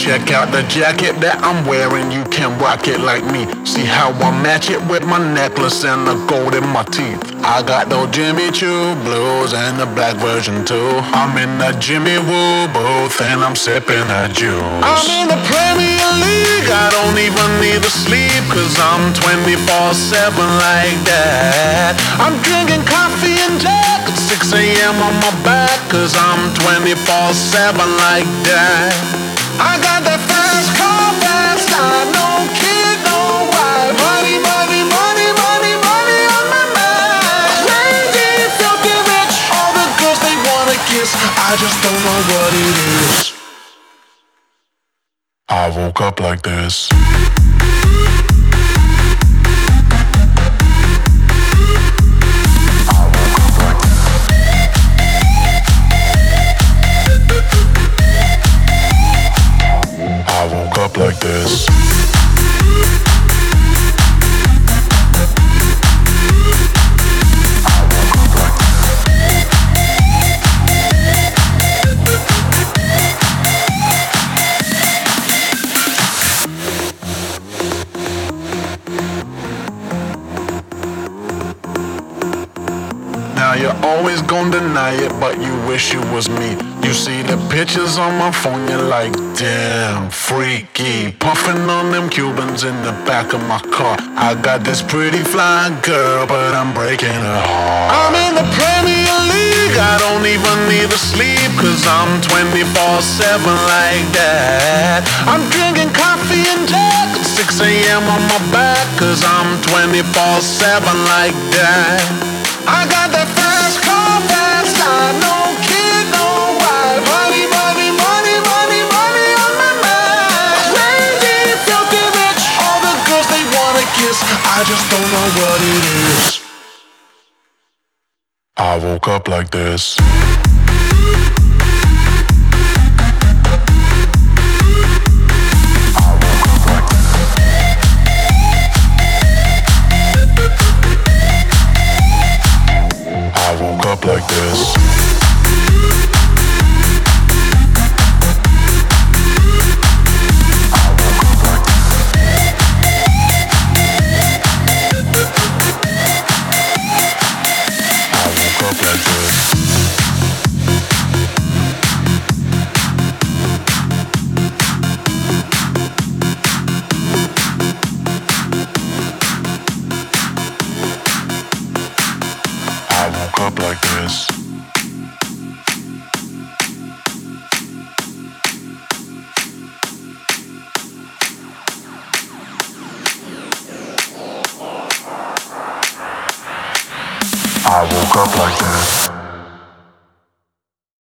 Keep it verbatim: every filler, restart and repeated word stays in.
Check out the jacket that I'm wearing, you can rock it like me. See how I match it with my necklace and the gold in my teeth. I got those Jimmy Choo blues and the black version too. I'm in the Jimmy Woo booth and I'm sipping that juice. I'm in the Premier League, I don't even need to sleep, cause I'm twenty-four seven like that. I'm drinking coffee and Jack at six a.m. on my back, cause I'm twenty-four seven like that. I got that fast car, fast car, no kid, no wife. Money, money, money, money, money on my mind. Crazy, filthy rich, all the girls they wanna kiss. I just don't know what it is. I woke up like this. I woke up like this. Now you're always gonna deny it, but you wish it was me. You see the pictures on my phone, you're like, damn, freaky. Puffing on them Cubans in the back of my car. I got this pretty fly girl, but I'm breaking her heart. I'm in the Premier League, I don't even need to sleep, cause I'm twenty-four seven like that. I'm drinking coffee and Jack at six a.m. on my back, cause I'm twenty-four seven like that. I got that fast car, fast car, no kid, no wife. Money, money, money, money, money on my mind. Crazy, filthy rich, all the girls they wanna kiss. I just don't know what it is. I woke up like this. I woke up like this.